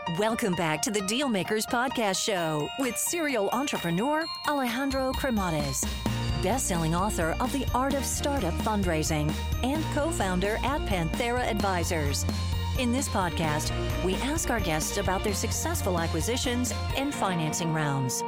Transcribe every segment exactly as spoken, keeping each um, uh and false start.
Welcome back to the Dealmakers Podcast Show with serial entrepreneur Alejandro Cremades, best-selling author of The Art of Startup Fundraising and co-founder at Panthera Advisors. In this podcast, we ask our guests about their successful acquisitions and financing rounds.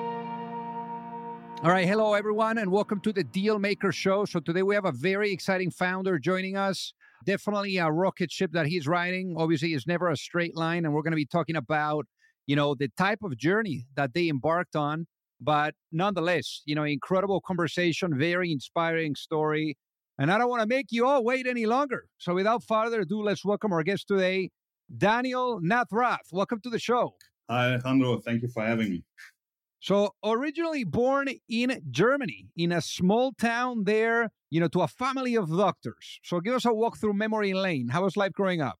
All right. Hello, everyone, and welcome to the Dealmaker Show. So today we have a very exciting founder joining us. Definitely a rocket ship that he's riding. Obviously, it's never a straight line. And we're going to be talking about, you know, the type of journey that they embarked on. But nonetheless, you know, incredible conversation, very inspiring story. And I don't want to make you all wait any longer. So without further ado, let's welcome our guest today, Daniel Nathrath. Welcome to the show. Hi, Alejandro. Thank you for having me. So originally born in Germany, in a small town there, you know, to a family of doctors. So give us a walk through memory lane. How was life growing up?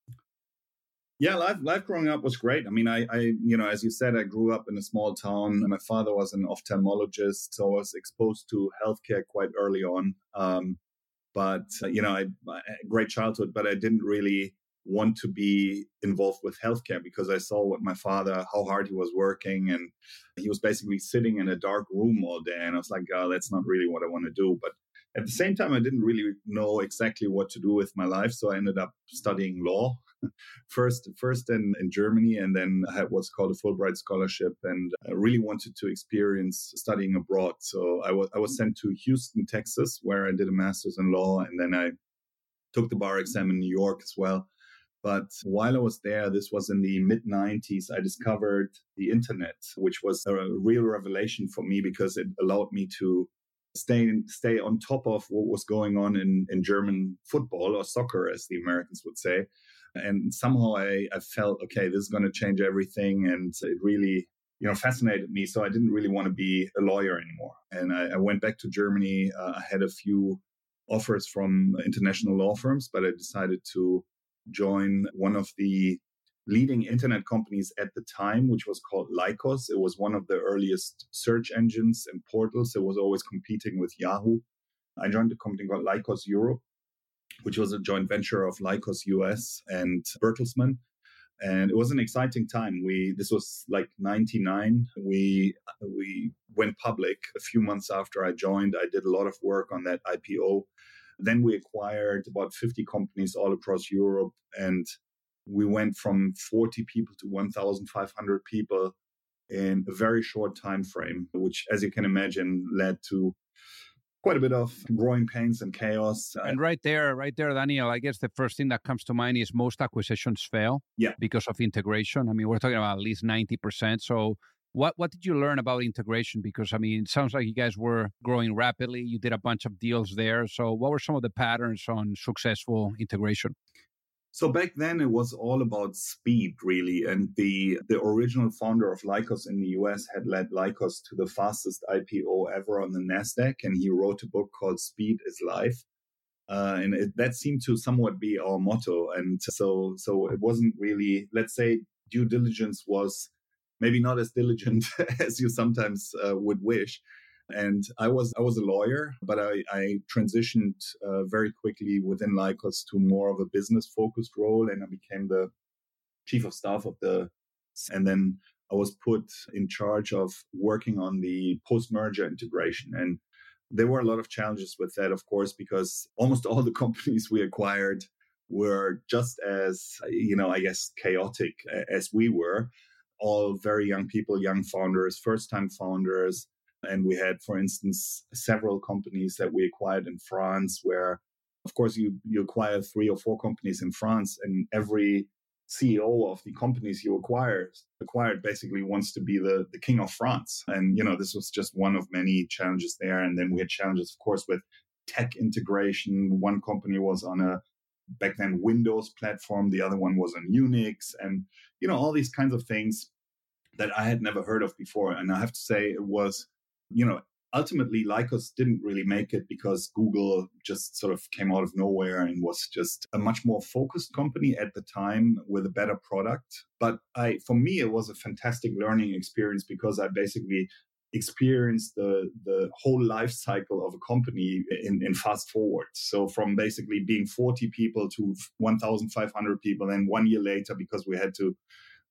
Yeah, life life growing up was great. I mean, I, I, you know, as you said, I grew up in a small town. My father was an ophthalmologist, so I was exposed to healthcare quite early on. Um, but, uh, you know, I, I great childhood, but I didn't really want to be involved with healthcare because I saw what my father, how hard he was working. And he was basically sitting in a dark room all day. And I was like, oh, that's not really what I want to do. But at the same time, I didn't really know exactly what to do with my life. So I ended up studying law first, first in, in Germany, and then I had what's called a Fulbright scholarship, and I really wanted to experience studying abroad. So I was, I was sent to Houston, Texas, where I did a master's in law. And then I took the bar exam in New York as well. But while I was there, this was in the mid nineties, I discovered the internet, which was a real revelation for me because it allowed me to stay stay on top of what was going on in, in German football, or soccer, as the Americans would say. And somehow I, I felt, okay, this is going to change everything. And it really, you know, fascinated me. So I didn't really want to be a lawyer anymore. And I, I went back to Germany. Uh, I had a few offers from international law firms, but I decided to join one of the leading internet companies at the time, which was called Lycos. It was one of the earliest search engines and portals. It was always competing with Yahoo. I joined a company called Lycos Europe, which was a joint venture of Lycos U S and Bertelsmann. And it was an exciting time. We this was like ninety-nine. We we went public a few months after I joined. I did a lot of work on that I P O. Then we acquired about fifty companies all across Europe, and we went from forty people to one thousand five hundred people in a very short time frame, which, as you can imagine, led to quite a bit of growing pains and chaos. And right there, right there, Daniel, I guess the first thing that comes to mind is most acquisitions fail yeah. because of integration. I mean, we're talking about at least ninety percent. So What what did you learn about integration? Because, I mean, it sounds like you guys were growing rapidly. You did a bunch of deals there. So what were some of the patterns on successful integration? So back then, it was all about speed, really. And the, the original founder of Lycos in the U S had led Lycos to the fastest I P O ever on the NASDAQ. And he wrote a book called Speed is Life. Uh, and it, that seemed to somewhat be our motto. And so, so it wasn't really, let's say, due diligence was maybe not as diligent as you sometimes uh, would wish. And I was I was a lawyer, but I, I transitioned uh, very quickly within Lycos to more of a business-focused role, and I became the chief of staff of the. And then I was put in charge of working on the post-merger integration. And there were a lot of challenges with that, of course, because almost all the companies we acquired were just as, you know, I guess, chaotic as we were. All very young people, young founders, first-time founders. And we had, for instance, several companies that we acquired in France where, of course, you, you acquire three or four companies in France, and every C E O of the companies you acquired, acquired basically wants to be the, the king of France. And, you know, this was just one of many challenges there. And then we had challenges, of course, with tech integration. One company was on a back then Windows platform. The other one was on Unix, and, you know, all these kinds of things that I had never heard of before. And I have to say it was, you know, ultimately Lycos didn't really make it because Google just sort of came out of nowhere and was just a much more focused company at the time with a better product. But I, for me, it was a fantastic learning experience because I basically experienced the the whole life cycle of a company in, in fast forward. So from basically being forty people to one thousand five hundred people, then one year later, because we had to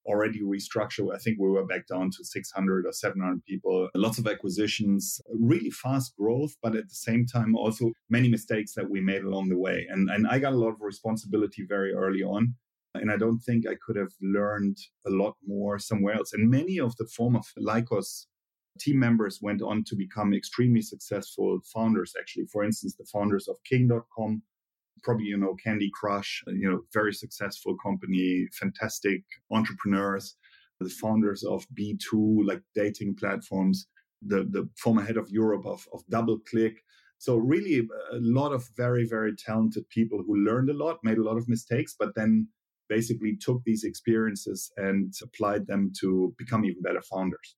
already restructured. I think we were back down to six hundred or seven hundred people, lots of acquisitions, really fast growth, but at the same time, also many mistakes that we made along the way. And, and I got a lot of responsibility very early on. And I don't think I could have learned a lot more somewhere else. And many of the former Lycos team members went on to become extremely successful founders, actually. For instance, the founders of King dot com, probably, you know, Candy Crush, you know, very successful company, fantastic entrepreneurs, the founders of B two, like dating platforms, the, the former head of Europe of, of DoubleClick. So really a lot of very, very talented people who learned a lot, made a lot of mistakes, but then basically took these experiences and applied them to become even better founders.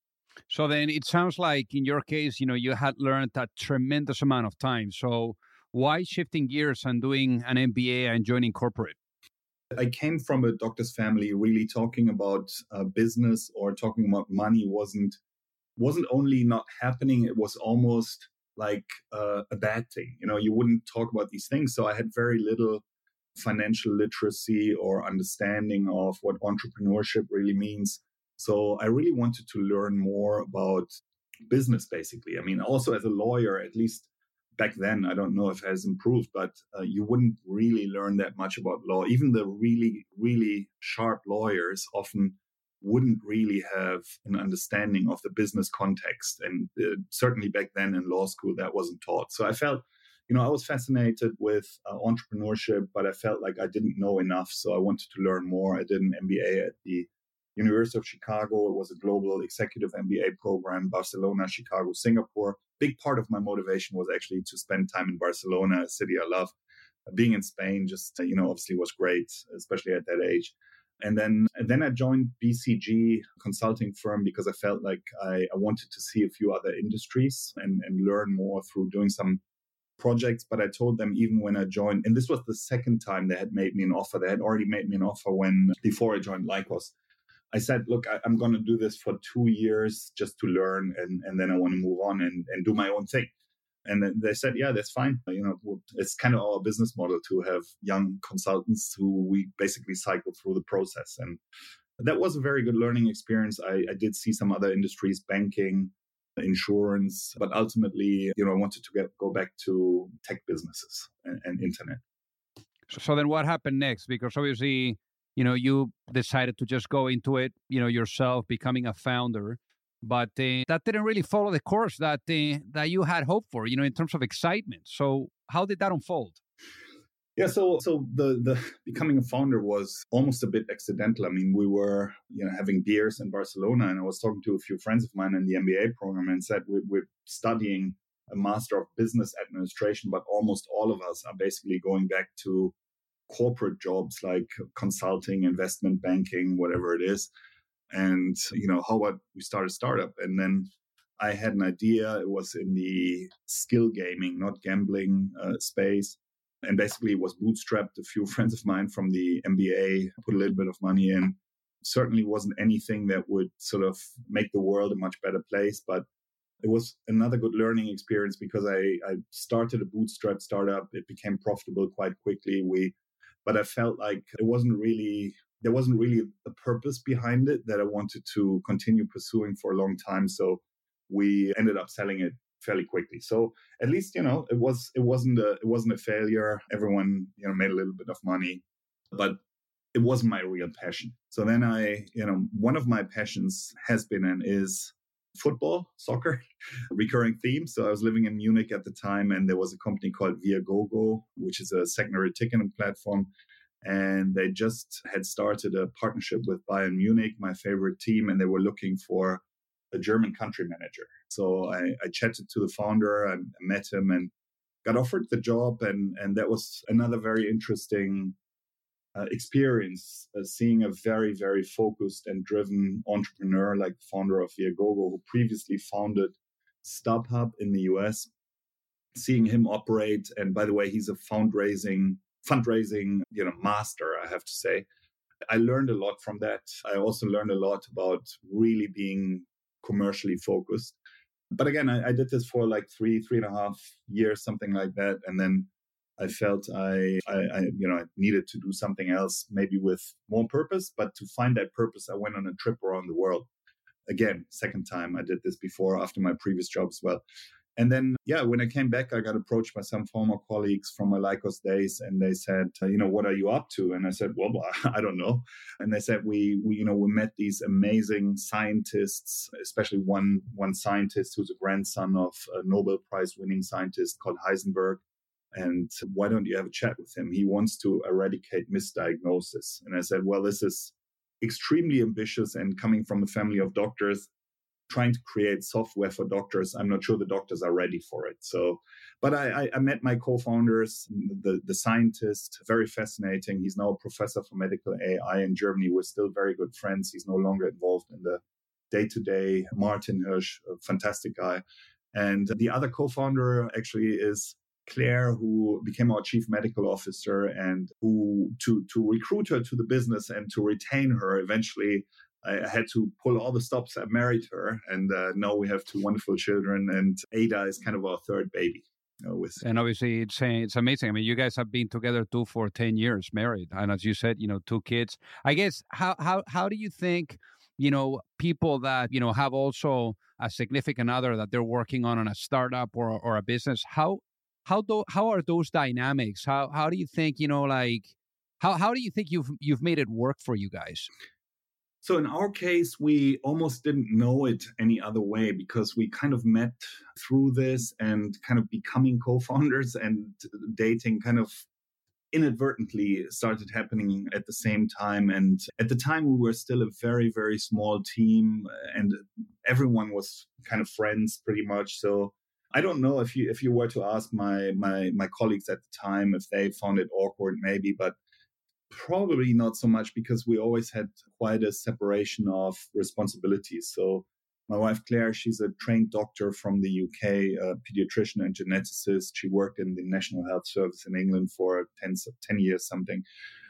So then it sounds like in your case, you know, you had learned a tremendous amount of time. So why shifting gears and doing an M B A and joining corporate? I came from a doctor's family. Really talking about uh, business or talking about money wasn't wasn't only not happening, it was almost like uh, a bad thing. You know, you wouldn't talk about these things. So I had very little financial literacy or understanding of what entrepreneurship really means. So I really wanted to learn more about business, basically. I mean, also as a lawyer, at least back then, I don't know if it has improved, but uh, you wouldn't really learn that much about law. Even the really, really sharp lawyers often wouldn't really have an understanding of the business context. And uh, certainly back then in law school, that wasn't taught. So I felt, you know, I was fascinated with uh, entrepreneurship, but I felt like I didn't know enough. So I wanted to learn more. I did an M B A at the University of Chicago. It was a global executive M B A program, Barcelona, Chicago, Singapore. Big part of my motivation was actually to spend time in Barcelona, a city I love. Being in Spain just, you know, obviously was great, especially at that age. And then and then I joined B C G consulting firm because I felt like I, I wanted to see a few other industries and, and learn more through doing some projects. But I told them even when I joined, and this was the second time they had made me an offer. They had already made me an offer when before I joined Lycos. I said, look, I, I'm going to do this for two years just to learn, and, and then I want to move on and, and do my own thing. And then they said, yeah, that's fine. You know, it's kind of our business model to have young consultants who we basically cycle through the process. And that was a very good learning experience. I, I did see some other industries, banking, insurance, but ultimately, you know, I wanted to get go back to tech businesses and, and internet. So, so then what happened next? Because obviously, you know, you decided to just go into it, you know, yourself, becoming a founder. But uh, that didn't really follow the course that uh, that you had hoped for, you know, in terms of excitement. So how did that unfold? Yeah, so so the the becoming a founder was almost a bit accidental. I mean, we were, you know, having beers in Barcelona, and I was talking to a few friends of mine in the M B A program and said we, we're studying a Master of Business Administration, but almost all of us are basically going back to corporate jobs like consulting, investment banking, whatever it is. And, you know, how about we start a startup? And then I had an idea. It was in the skill gaming, not gambling uh, space. And basically it was bootstrapped. A few friends of mine from the M B A put a little bit of money in. Certainly wasn't anything that would sort of make the world a much better place, but it was another good learning experience because I, I started a bootstrap startup. It became profitable quite quickly. We But I felt like it wasn't really, there wasn't really a purpose behind it that I wanted to continue pursuing for a long time. So we ended up selling it fairly quickly. So at least, you know, it was, it wasn't a, it wasn't a failure. Everyone, you know, made a little bit of money, but it wasn't my real passion. So then I, you know, one of my passions has been and is football, soccer, recurring theme. So I was living in Munich at the time, and there was a company called Viagogo, which is a secondary ticketing platform. And they just had started a partnership with Bayern Munich, my favorite team, and they were looking for a German country manager. So I, I chatted to the founder, I met him and got offered the job. And, and that was another very interesting uh, experience, uh, seeing a very, very focused and driven entrepreneur like the founder of Viagogo, who previously founded StubHub in the U S, seeing him operate. And by the way, he's a fundraising fundraising, you know, master, I have to say. I learned a lot from that. I also learned a lot about really being commercially focused. But again, I, I did this for like three, three and a half years, something like that. And then I felt I, I, I, you know, I needed to do something else, maybe with more purpose. But to find that purpose, I went on a trip around the world. Again, second time I did this before after my previous job as well. And then, yeah, when I came back, I got approached by some former colleagues from my Lycos days, and they said, you know, what are you up to? And I said, well, I don't know. And they said, we, we, you know, we met these amazing scientists, especially one, one scientist who's a grandson of a Nobel Prize winning scientist called Heisenberg. And why don't you have a chat with him? He wants to eradicate misdiagnosis. And I said, well, this is extremely ambitious, and coming from a family of doctors, trying to create software for doctors, I'm not sure the doctors are ready for it. So, but I, I, I met my co-founders, the, the scientist, very fascinating. He's now a professor for medical A I in Germany. We're still very good friends. He's no longer involved in the day-to-day. Martin Hirsch, a fantastic guy. And the other co-founder actually is Claire, who became our chief medical officer, and who to, to recruit her to the business and to retain her eventually, I had to pull all the stops. I married her, and uh, now we have two wonderful children, and Ada is kind of our third baby. You know, with and obviously, it's it's amazing. I mean, you guys have been together too for ten years, married, and as you said, you know, two kids. I guess how how how do you think, you know, people that you know have also a significant other that they're working on on a startup or or a business, how how do how are those dynamics? How how do you think, you know, like how how do you think you've you've made it work for you guys? So in our case, we almost didn't know it any other way, because we kind of met through this, and kind of becoming co-founders and dating kind of inadvertently started happening at the same time. And at the time, we were still a very, very small team, and everyone was kind of friends pretty much. So I don't know if you if you were to ask my my my colleagues at the time if they found it awkward, maybe, but probably not so much, because we always had quite a separation of responsibilities. So my wife, Claire, she's a trained doctor from the U K, a pediatrician and geneticist. She worked in the National Health Service in England for ten, ten years, something.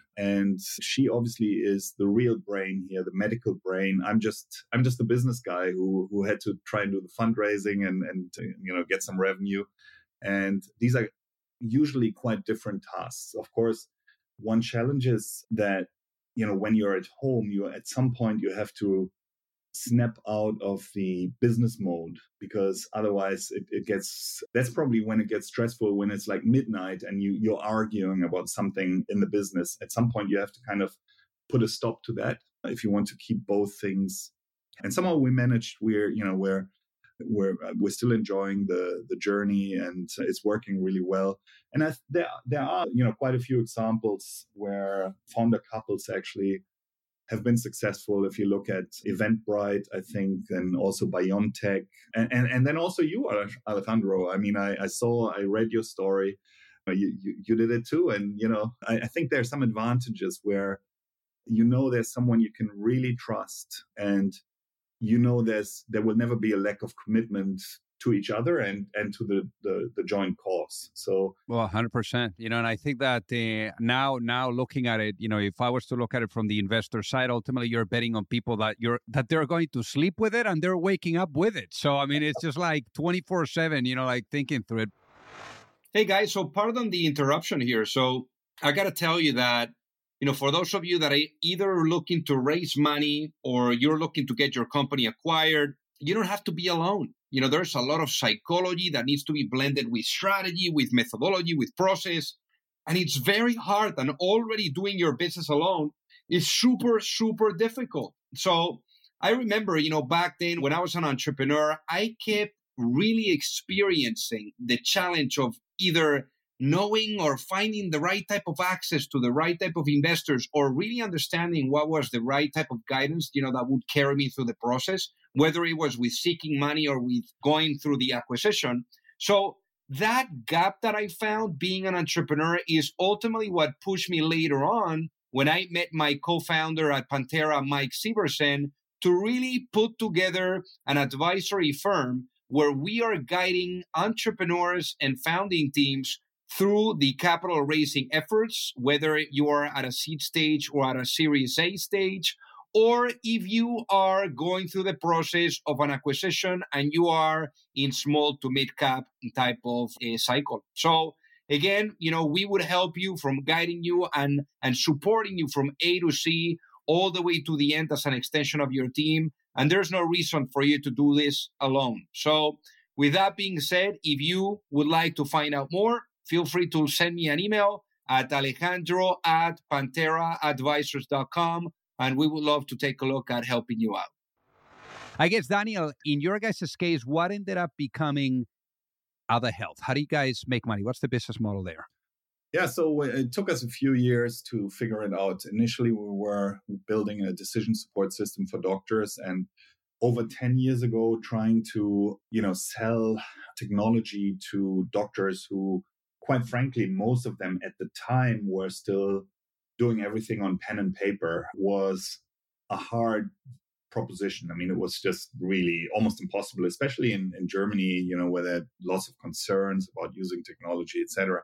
And she obviously is the real brain here, the medical brain. I'm just I'm just the business guy who who had to try and do the fundraising and, and you know, get some revenue. And these are usually quite different tasks. Of course, one challenge is that, you know, when you're at home, you at some point you have to snap out of the business mode, because otherwise it, it gets, that's probably when it gets stressful, when it's like midnight and you, you're arguing about something in the business. At some point you have to kind of put a stop to that if you want to keep both things. And somehow we managed, we're, you know, we're, We're we're still enjoying the the journey, and it's working really well. And I, there there are you know quite a few examples where founder couples actually have been successful. If you look at Eventbrite, I think, and also BioNTech, and and, and then also you, Alejandro. I mean, I, I saw, I read your story. You, you you did it too, and you know I, I think there are some advantages where you know there's someone you can really trust, and you know there's there will never be a lack of commitment to each other and and to the the, the joint cause. So well, one hundred percent, you know, and I think that uh, now now looking at it, you know, if I was to look at it from the investor side, ultimately you're betting on people that you're that they're going to sleep with it and they're waking up with it. So I mean, it's just like twenty-four seven, you know, like thinking through it. Hey guys, so pardon the interruption here. So I got to tell you that, you know, for those of you that are either looking to raise money or you're looking to get your company acquired, you don't have to be alone. You know, there's a lot of psychology that needs to be blended with strategy, with methodology, with process. And it's very hard. And already doing your business alone is super, super difficult. So I remember, you know, back then when I was an entrepreneur, I kept really experiencing the challenge of either knowing or finding the right type of access to the right type of investors, or really understanding what was the right type of guidance, you know, that would carry me through the process, whether it was with seeking money or with going through the acquisition. So that gap that I found being an entrepreneur is ultimately what pushed me later on when I met my co-founder at Pantera, Mike Severson, to really put together an advisory firm where we are guiding entrepreneurs and founding teams through the capital raising efforts, whether you are at a seed stage or at a Series A stage, or if you are going through the process of an acquisition and you are in small to mid cap type of a cycle. So Again, you know, we would help you from guiding you and, and supporting you from A to C, all the way to the end as an extension of your team. And there's no reason for you to do this alone. So with that being said, if you would like to find out more, feel free to send me an email at Alejandro at Pantera Advisors dot com, and we would love to take a look at helping you out. I guess, Daniel, in your guys' case, what ended up becoming Ada Health? How do you guys make money? What's the business model there? Yeah, so it took us a few years to figure it out. Initially, we were building a decision support system for doctors, and over ten years ago, trying to, you know, sell technology to doctors who, quite frankly, most of them at the time were still doing everything on pen and paper, was a hard proposition. I mean, it was just really almost impossible, especially in, in Germany, you know, where there are lots of concerns about using technology, et cetera.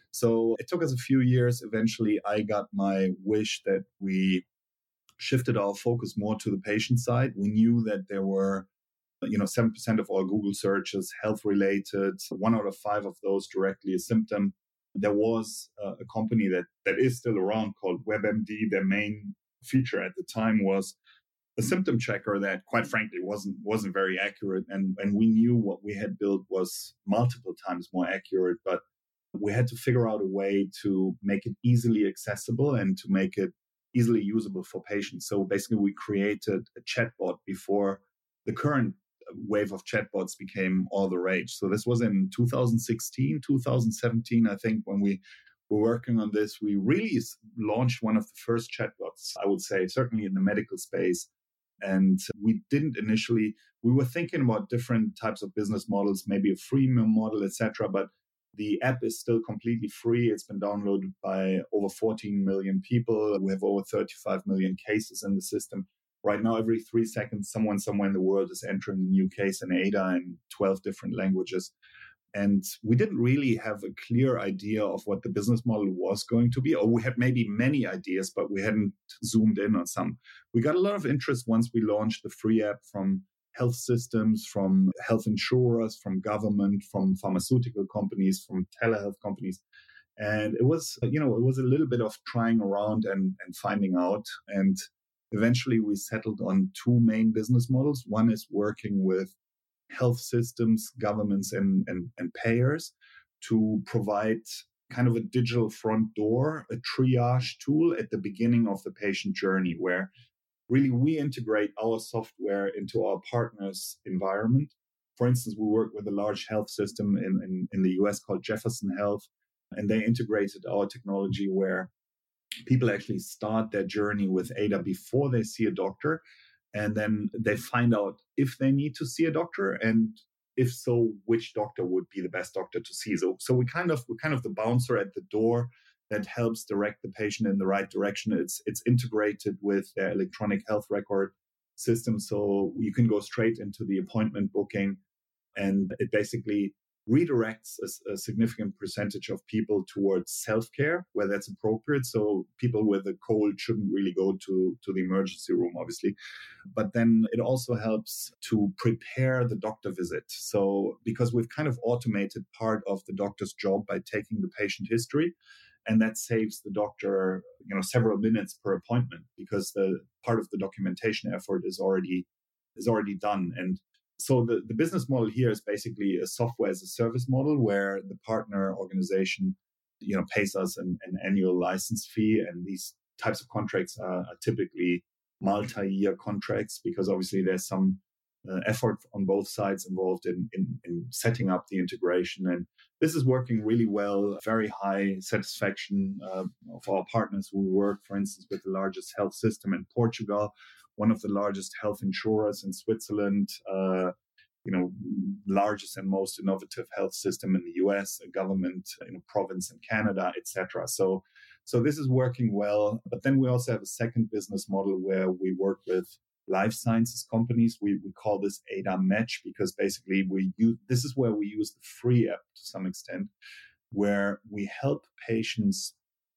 So it took us a few years. Eventually, I got my wish that we shifted our focus more to the patient side. We knew that there were, you know, seven percent of all Google searches health-related, one out of five of those directly a symptom. There was uh, a company that, that is still around called WebMD. Their main feature at the time was a symptom checker that, quite frankly, wasn't wasn't very accurate. And, and we knew what we had built was multiple times more accurate, but we had to figure out a way to make it easily accessible and to make it easily usable for patients. So basically, we created a chatbot before the current wave of chatbots became all the rage. So this was in two thousand sixteen, two thousand seventeen, I think, when we were working on this. We really launched one of the first chatbots, I would say, certainly in the medical space. And we didn't initially, we were thinking about different types of business models, maybe a freemium model, et cetera. But the app is still completely free. It's been downloaded by over fourteen million people. We have over thirty-five million cases in the system. Right now, every three seconds, someone somewhere in the world is entering a new case in A D A in twelve different languages. And we didn't really have a clear idea of what the business model was going to be, or we had maybe many ideas, but we hadn't zoomed in on some. We got a lot of interest once we launched the free app from health systems, from health insurers, from government, from pharmaceutical companies, from telehealth companies. And it was, you know, it was a little bit of trying around and, and finding out. And eventually we settled on two main business models. One is working with health systems, governments, and, and, and payers to provide kind of a digital front door, a triage tool at the beginning of the patient journey, where really we integrate our software into our partners' environment. For instance, we work with a large health system in, in, in the U S called Jefferson Health, and they integrated our technology where people actually start their journey with A D A before they see a doctor. And then they find out if they need to see a doctor, and if so, which doctor would be the best doctor to see. So, so we kind of we're kind of the bouncer at the door that helps direct the patient in the right direction. It's it's integrated with their electronic health record system, so you can go straight into the appointment booking, and it basically redirects a, a significant percentage of people towards self-care where that's appropriate. So people with a cold shouldn't really go to, to the emergency room, obviously. But then it also helps to prepare the doctor visit. So because we've kind of automated part of the doctor's job by taking the patient history, and that saves the doctor, you know, several minutes per appointment because the part of the documentation effort is already is already done. And so the, the business model here is basically a software as a service model where the partner organization, you know, pays us an, an annual license fee. And these types of contracts are, are typically multi-year contracts because obviously there's some uh, effort on both sides involved in, in, in setting up the integration. And this is working really well, very high satisfaction uh, of our partners who work, for instance, with the largest health system in Portugal, one of the largest health insurers in Switzerland, uh, you know, largest and most innovative health system in the U S, a government in a province in Canada, et cetera. So, so this is working well. But then we also have a second business model where we work with life sciences companies. We we call this A D A Match because basically we use this is where we use the free app to some extent, where we help patients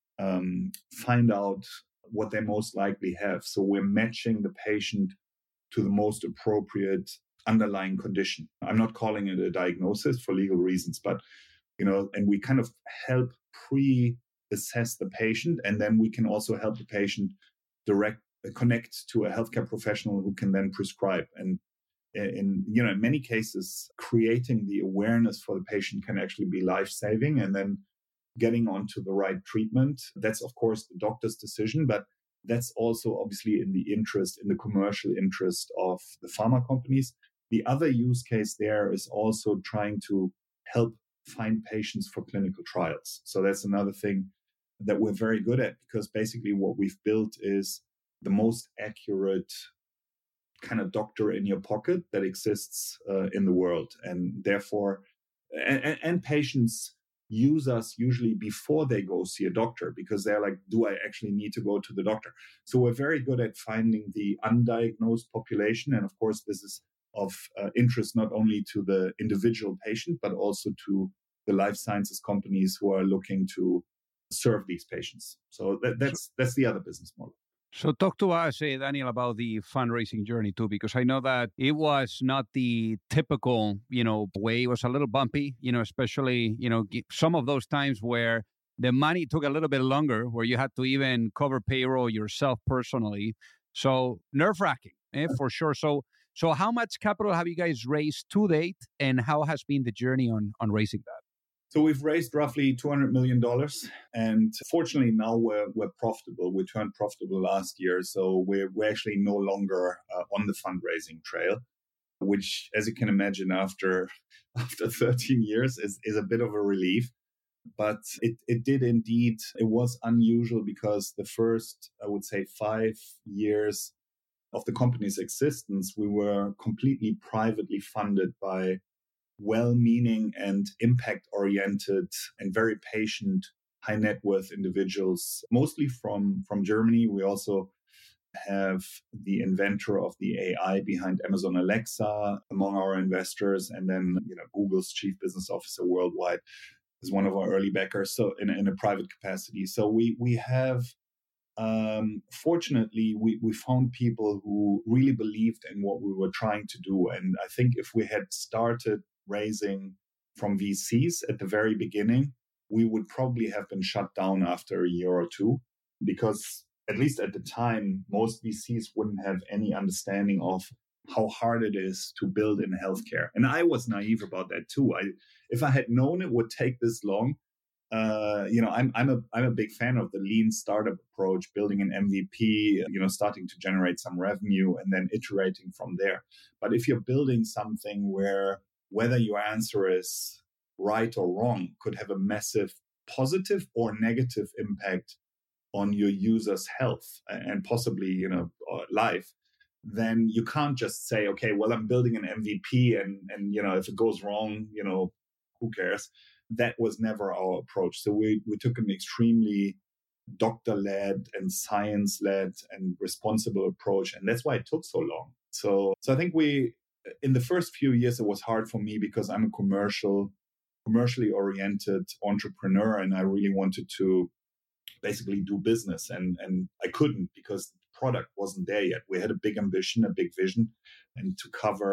um, find out what they most likely have. So we're matching the patient to the most appropriate underlying condition. I'm not calling it a diagnosis for legal reasons, but you know, and we kind of help pre-assess the patient, and then we can also help the patient direct connect to a healthcare professional who can then prescribe. And in, you know, in many cases, creating the awareness for the patient can actually be life-saving, and then getting onto the right treatment. That's, of course, the doctor's decision, but that's also obviously in the interest, in the commercial interest of the pharma companies. The other use case there is also trying to help find patients for clinical trials. So that's another thing that we're very good at, because basically what we've built is the most accurate kind of doctor in your pocket that exists uh, in the world. And therefore, and, and patients use us usually before they go see a doctor, because they're like, do I actually need to go to the doctor? So we're very good at finding the undiagnosed population. And of course, this is of uh, interest not only to the individual patient, but also to the life sciences companies who are looking to serve these patients. So that, that's that's the other business model. So talk to us, uh, Daniel, about the fundraising journey too, because I know that it was not the typical, you know, way. It was a little bumpy, you know, especially, you know, some of those times where the money took a little bit longer, where you had to even cover payroll yourself personally. So nerve-wracking, eh, for sure. So so how much capital have you guys raised to date, and how has been the journey on on raising that? So we've raised roughly two hundred million dollars, and fortunately now we're we're profitable. We turned profitable last year, so we're we're actually no longer uh, on the fundraising trail, which, as you can imagine, after after thirteen years is is a bit of a relief. But it it did indeed, it was unusual, because the first, I would say, five years of the company's existence, we were completely privately funded by well-meaning and impact-oriented and very patient, high net worth individuals, mostly from, from Germany. We also have the inventor of the A I behind Amazon Alexa among our investors, and then, you know, Google's chief business officer worldwide is one of our early backers. So in, in a private capacity, so we we have. Um, fortunately, we, we found people who really believed in what we were trying to do. And I think if we had started raising from V Cs at the very beginning, we would probably have been shut down after a year or two, because at least at the time, most V Cs wouldn't have any understanding of how hard it is to build in healthcare. And I was naive about that too. I, if I had known it would take this long, Uh, you know, I'm I'm a I'm a big fan of the lean startup approach, building an M V P, you know, starting to generate some revenue and then iterating from there. But if you're building something where whether your answer is right or wrong could have a massive positive or negative impact on your user's health and possibly, you know, life, then you can't just say, okay, well, I'm building an M V P and and you know, if it goes wrong, you know, who cares? That was never our approach. So we, we took an extremely doctor-led and science-led and responsible approach. And that's why it took so long. So, so I think we, in the first few years, it was hard for me because I'm a commercial, commercially oriented entrepreneur. And I really wanted to basically do business. And, and I couldn't, because the product wasn't there yet. We had a big ambition, a big vision, and to cover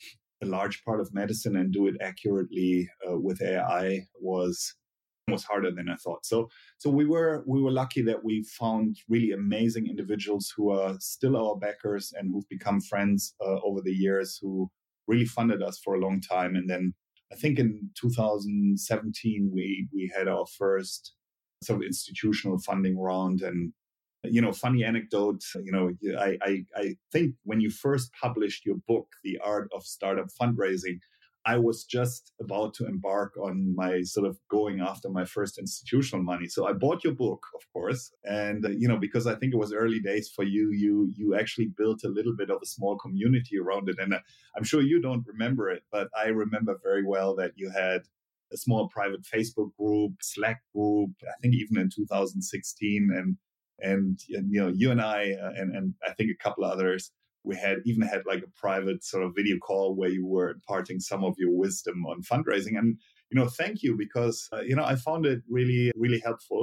a large part of medicine and do it accurately uh, with A I was was harder than I thought. So, so we were we were lucky that we found really amazing individuals who are still our backers and who've become friends uh, over the years, who really funded us for a long time. And then I think in two thousand seventeen we we had our first sort of institutional funding round. And you know, funny anecdote, you know, I, I, I think when you first published your book, The Art of Startup Fundraising, I was just about to embark on my sort of going after my first institutional money. So I bought your book, of course. And, uh, you know, because I think it was early days for you, you you actually built a little bit of a small community around it. And uh, I'm sure you don't remember it, but I remember very well that you had a small private Facebook group, Slack group, I think even in two thousand sixteen. And And, you know, you and I, uh, and, and I think a couple others, we had even had like a private sort of video call where you were imparting some of your wisdom on fundraising. And, you know, thank you, because, uh, you know, I found it really, really helpful.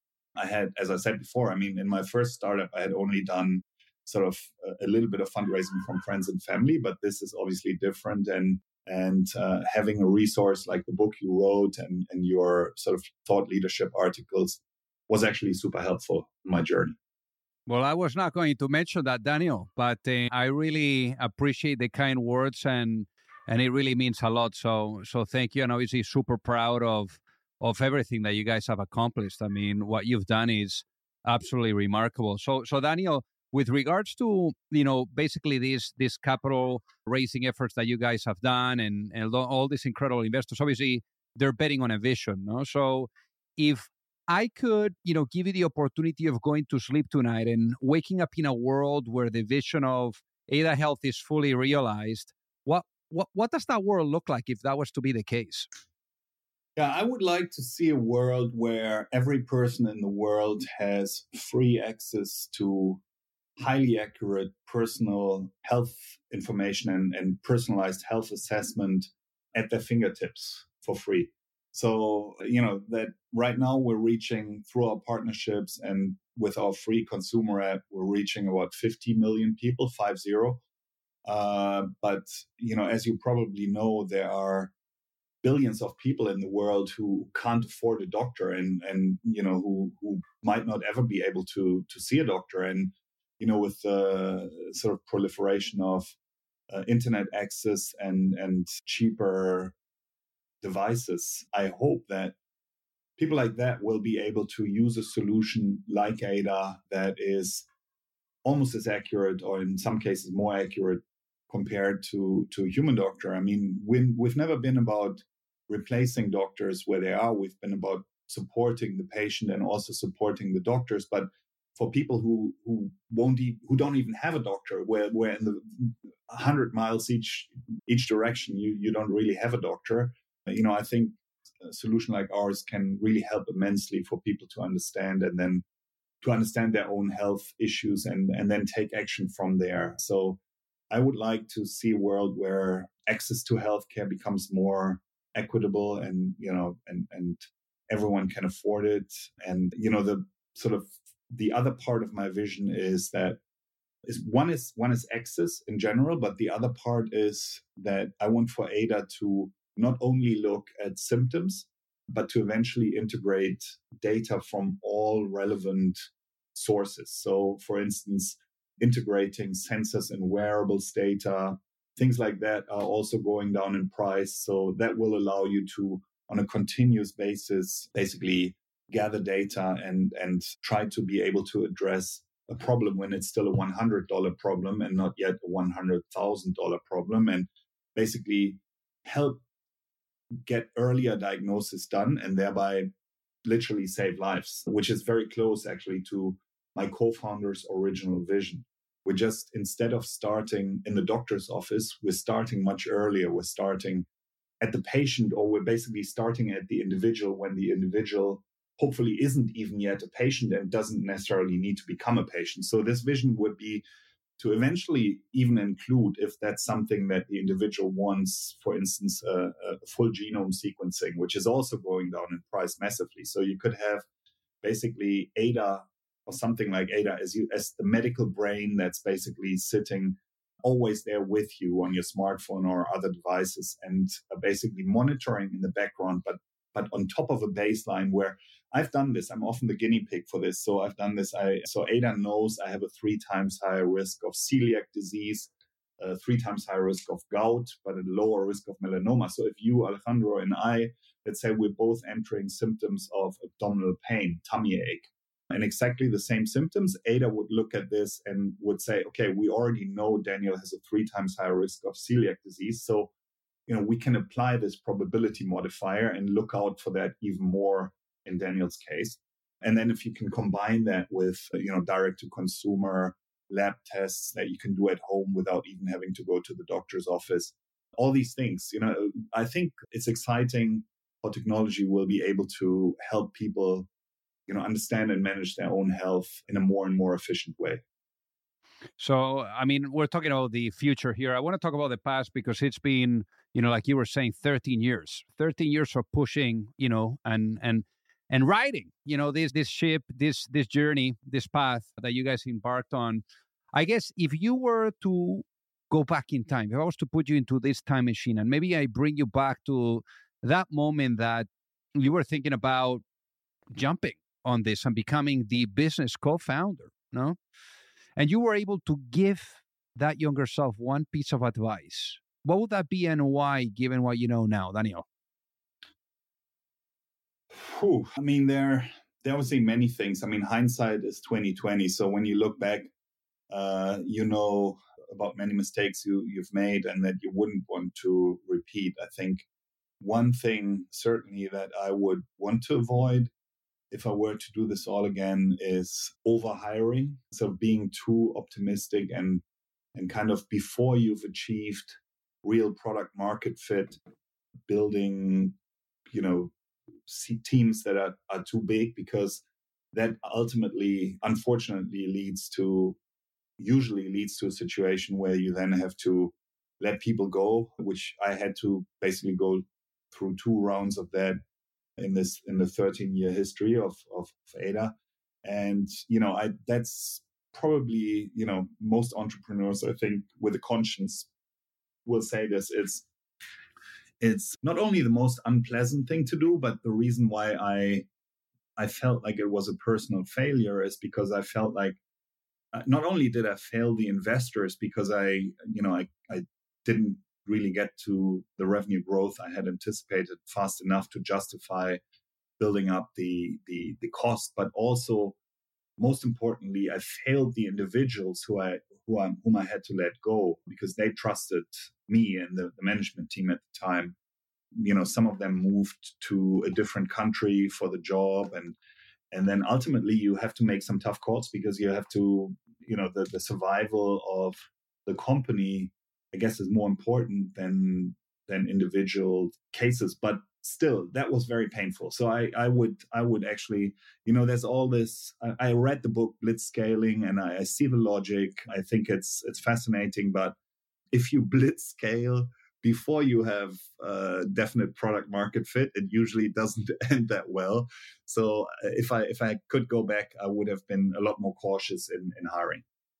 I had, as I said before, I mean, in my first startup, I had only done sort of a, a little bit of fundraising from friends and family, but this is obviously different. And And uh, having a resource like the book you wrote and, and your sort of thought leadership articles was actually super helpful in my journey. Well, I was not going to mention that, Daniel, but uh, I really appreciate the kind words, and and it really means a lot. So so thank you, and obviously super proud of of everything that you guys have accomplished. I mean, what you've done is absolutely remarkable. So so Daniel, with regards to, you know, basically these these capital raising efforts that you guys have done, and and all these incredible investors, obviously they're betting on a vision, no? So if I could, you know, give you the opportunity of going to sleep tonight and waking up in a world where the vision of Ada Health is fully realized, what what what does that world look like if that was to be the case? Yeah, I would like to see a world where every person in the world has free access to highly accurate personal health information and, and personalized health assessment at their fingertips for free. So, you know, that right now we're reaching through our partnerships and with our free consumer app, we're reaching about fifty million people, five zero. Uh, but, you know, as you probably know, there are billions of people in the world who can't afford a doctor and, and you know, who, who might not ever be able to, to see a doctor. And, you know, with the sort of proliferation of uh, internet access and, and cheaper devices, I hope that people like that will be able to use a solution like Ada that is almost as accurate, or in some cases more accurate, compared to, to a human doctor. I mean, we, we've never been about replacing doctors where they are. We've been about supporting the patient and also supporting the doctors. But for people who who won't e- who don't even have a doctor, where where in the one hundred miles each each direction you you don't really have a doctor, you know, I think a solution like ours can really help immensely for people to understand and then to understand their own health issues and and then take action from there. So I would like to see a world where access to healthcare becomes more equitable and, you know, and, and everyone can afford it. And, you know, the sort of the other part of my vision is that is one is one is access in general, but the other part is that I want for Ada to not only look at symptoms, but to eventually integrate data from all relevant sources. So, for instance, integrating sensors and wearables data, things like that are also going down in price. So that will allow you to, on a continuous basis, basically gather data and, and try to be able to address a problem when it's still a one hundred dollars problem and not yet a one hundred thousand dollars problem, and basically help get earlier diagnosis done and thereby literally save lives, which is very close actually to my co-founder's original vision. We're just, instead of starting in the doctor's office, we're starting much earlier. We're starting at the patient, or we're basically starting at the individual when the individual hopefully isn't even yet a patient and doesn't necessarily need to become a patient. So this vision would be to eventually even include, if that's something that the individual wants, for instance, uh, a full genome sequencing, which is also going down in price massively. So you could have basically Ada or something like Ada as you as the medical brain that's basically sitting always there with you on your smartphone or other devices and uh, basically monitoring in the background, but but on top of a baseline where I've done this. I'm often the guinea pig for this. So I've done this. I so Ada knows I have a three times higher risk of celiac disease, uh, three times higher risk of gout, but a lower risk of melanoma. So if you, Alejandro, and I, let's say we're both entering symptoms of abdominal pain, tummy ache, and exactly the same symptoms, Ada would look at this and would say, okay, we already know Daniel has a three times higher risk of celiac disease. So, you know, we can apply this probability modifier and look out for that even more in Daniel's case. And then if you can combine that with, you know, direct to consumer lab tests that you can do at home without even having to go to the doctor's office, all these things, you know, I think it's exciting how technology will be able to help people, you know, understand and manage their own health in a more and more efficient way. So, I mean, we're talking about the future here. I want to talk about the past because it's been, you know, like you were saying, thirteen years, thirteen years of pushing, you know, and, and, and riding, you know, this, this ship, this, this journey, this path that you guys embarked on. I guess if you were to go back in time, if I was to put you into this time machine and maybe I bring you back to that moment that you were thinking about jumping on this and becoming the business co-founder, no? And you were able to give that younger self one piece of advice, what would that be and why, given what you know now, Daniel? Whew. I mean, there, there obviously many things. I mean, hindsight is twenty twenty. So when you look back, uh, you know about many mistakes you, you've made and that you wouldn't want to repeat. I think one thing certainly that I would want to avoid if I were to do this all again is overhiring. So being too optimistic and and kind of before you've achieved real product market fit, building, you know, teams that are, are too big, because that ultimately, unfortunately, leads to, usually leads to a situation where you then have to let people go, which I had to basically go through two rounds of that in this in the thirteen year history of, of A D A. And, you know, I that's probably, you know, most entrepreneurs, I think, with a conscience will say this. It's it's not only the most unpleasant thing to do, but the reason why I I felt like it was a personal failure is because I felt like uh, not only did I fail the investors because I, you know, I, I didn't really get to the revenue growth I had anticipated fast enough to justify building up the the the cost, but also most importantly, I failed the individuals who I who I whom I had to let go because they trusted me and the, the management team at the time. You know, some of them moved to a different country for the job, and and then ultimately you have to make some tough calls because you have to, you know, the, the survival of the company, I guess, is more important than than individual cases. But still, that was very painful. So I, I would I would actually, you know, there's all this. I, I read the book Blitzscaling, and I, I see the logic. I think it's it's fascinating. But if you blitz scale before you have uh, definite product market fit, it usually doesn't end that well. So if I if I could go back, I would have been a lot more cautious in, in hiring.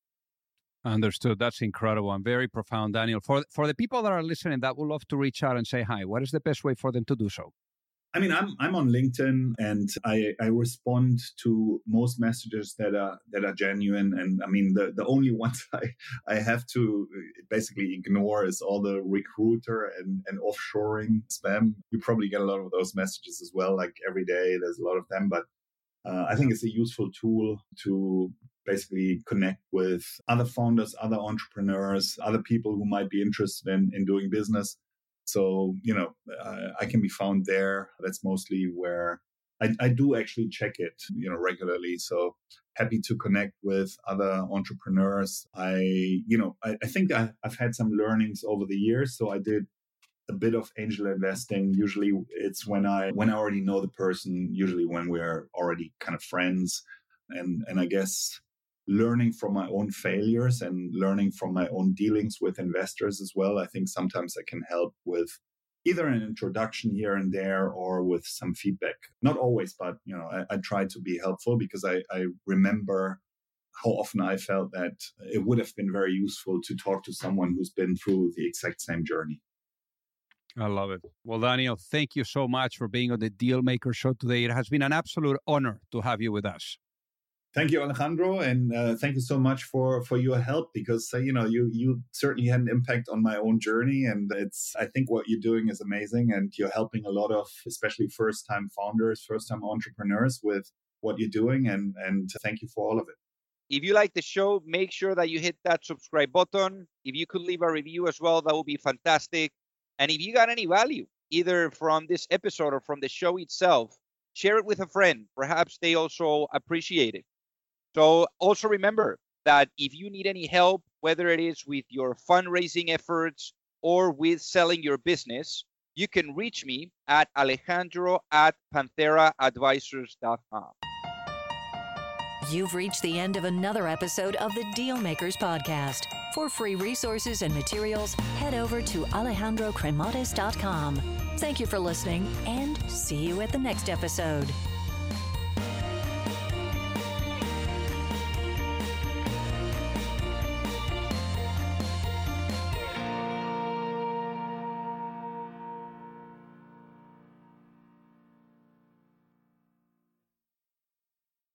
Understood. That's incredible and very profound, Daniel. For for the people that are listening that would love to reach out and say hi, what is the best way for them to do so? I mean, I'm I'm on LinkedIn, and I, I respond to most messages that are that are genuine. And I mean, the, the only ones I, I have to basically ignore is all the recruiter and, and offshoring spam. You probably get a lot of those messages as well. Like every day, there's a lot of them. But uh, I think it's a useful tool to basically connect with other founders, other entrepreneurs, other people who might be interested in, in doing business. So, you know, uh, I can be found there. That's mostly where I, I do actually check it, you know, regularly. So happy to connect with other entrepreneurs. I, you know, I, I think I, I've had some learnings over the years. So I did a bit of angel investing. Usually it's when I when I already know the person, usually when we're already kind of friends. And and I guess learning from my own failures and learning from my own dealings with investors as well. I think sometimes I can help with either an introduction here and there or with some feedback. Not always, but you know, I, I try to be helpful because I, I remember how often I felt that it would have been very useful to talk to someone who's been through the exact same journey. I love it. Well, Daniel, thank you so much for being on the Dealmaker Show today. It has been an absolute honor to have you with us. Thank you, Alejandro, and uh, thank you so much for, for your help because uh, you know you you certainly had an impact on my own journey, and it's I think what you're doing is amazing, and you're helping a lot of especially first time founders, first time entrepreneurs with what you're doing, and and thank you for all of it. If you like the show, make sure that you hit that subscribe button. If you could leave a review as well, that would be fantastic. And if you got any value, either from this episode or from the show itself, share it with a friend. Perhaps they also appreciate it. So also remember that if you need any help, whether it is with your fundraising efforts or with selling your business, you can reach me at alejandro at panthera advisors dot com. You've reached the end of another episode of the Dealmakers Podcast. For free resources and materials, head over to alejandro cremades dot com. Thank you for listening, and see you at the next episode.